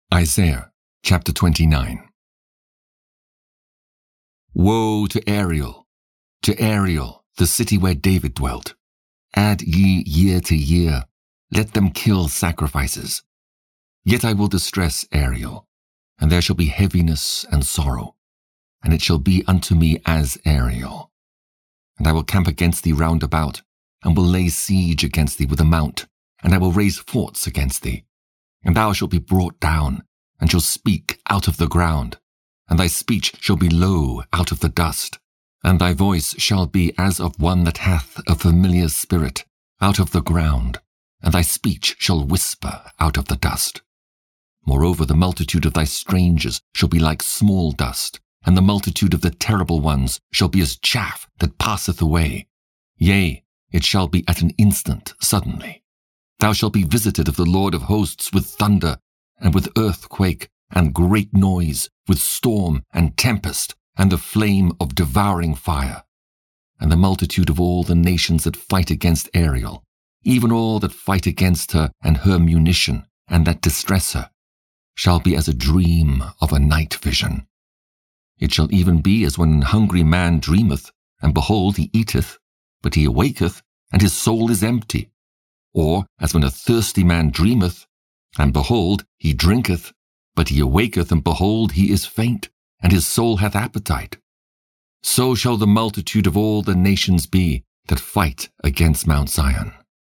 Isaiah chapter 29. Woe to Ariel, the city where David dwelt. Add ye year to year, let them kill sacrifices. Yet I will distress Ariel, and there shall be heaviness and sorrow, and it shall be unto me as Ariel. And I will camp against thee round about, and will lay siege against thee with a mount, and I will raise forts against thee. And thou shalt be brought down, and shalt speak out of the ground, and thy speech shall be low out of the dust, and thy voice shall be as of one that hath a familiar spirit out of the ground, and thy speech shall whisper out of the dust. Moreover, the multitude of thy strangers shall be like small dust, and the multitude of the terrible ones shall be as chaff that passeth away. Yea, it shall be at an instant, suddenly. Thou shalt be visited of the Lord of hosts with thunder, and with earthquake, and great noise, with storm and tempest, and the flame of devouring fire. And the multitude of all the nations that fight against Ariel, even all that fight against her and her munition, and that distress her, shall be as a dream of a night vision. It shall even be as when an hungry man dreameth, and behold, he eateth, but he awaketh, and his soul is empty. Or as when a thirsty man dreameth, and behold, he drinketh, but he awaketh, and behold, he is faint, and his soul hath appetite. So shall the multitude of all the nations be that fight against Mount Zion.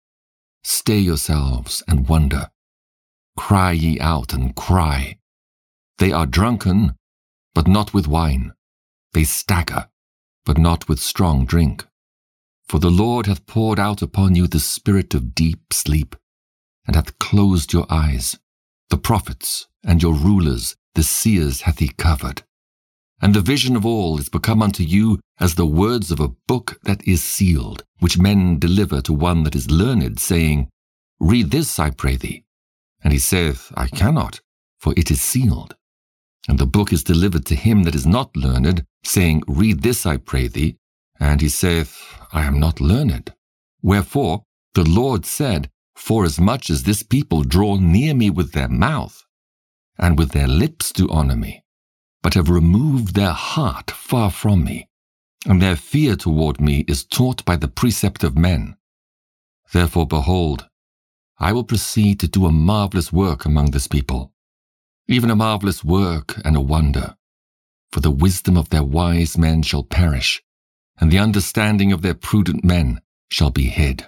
Stay yourselves and wonder. Cry ye out and cry. They are drunken, but not with wine. They stagger, but not with strong drink. For the Lord hath poured out upon you the spirit of deep sleep, and hath closed your eyes. The prophets and your rulers, the seers hath he covered. And the vision of all is become unto you as the words of a book that is sealed, which men deliver to one that is learned, saying, Read this, I pray thee. And he saith, I cannot, for it is sealed. And the book is delivered to him that is not learned, saying, Read this, I pray thee. And he saith, I am not learned. Wherefore the Lord said, Forasmuch as this people draw near me with their mouth, and with their lips do honor me, but have removed their heart far from me, and their fear toward me is taught by the precept of men. Therefore, behold, I will proceed to do a marvelous work among this people, even a marvelous work and a wonder. For the wisdom of their wise men shall perish, and the understanding of their prudent men shall be hid.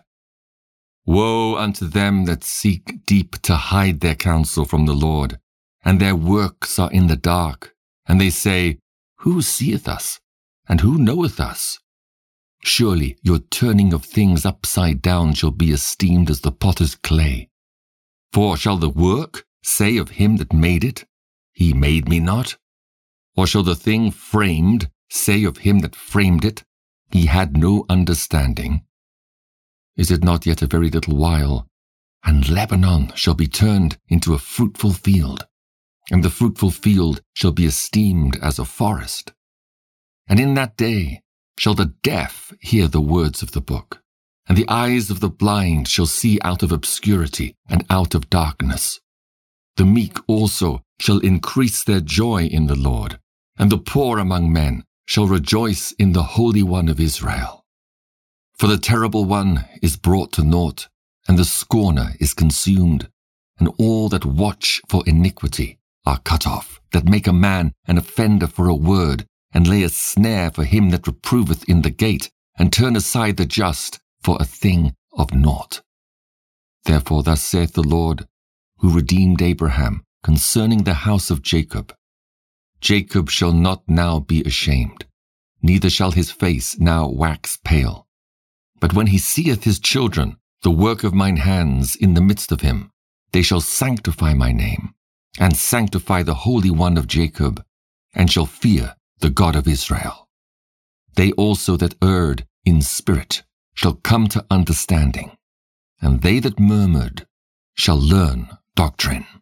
Woe unto them that seek deep to hide their counsel from the Lord, and their works are in the dark, and they say, Who seeth us, and who knoweth us? Surely your turning of things upside down shall be esteemed as the potter's clay. For shall the work say of him that made it, He made me not? Or shall the thing framed say of him that framed it, He had no understanding? Is it not yet a very little while, and Lebanon shall be turned into a fruitful field, and the fruitful field shall be esteemed as a forest? And in that day shall the deaf hear the words of the book, and the eyes of the blind shall see out of obscurity and out of darkness. The meek also shall increase their joy in the Lord, and the poor among men shall rejoice in the Holy One of Israel. For the terrible one is brought to naught, and the scorner is consumed, and all that watch for iniquity are cut off, that make a man an offender for a word, and lay a snare for him that reproveth in the gate, and turn aside the just for a thing of naught. Therefore thus saith the Lord, who redeemed Abraham, concerning the house of Jacob, Jacob shall not now be ashamed, neither shall his face now wax pale. But when he seeth his children, the work of mine hands in the midst of him, they shall sanctify my name, and sanctify the Holy One of Jacob, and shall fear the God of Israel. They also that erred in spirit shall come to understanding, and they that murmured shall learn doctrine.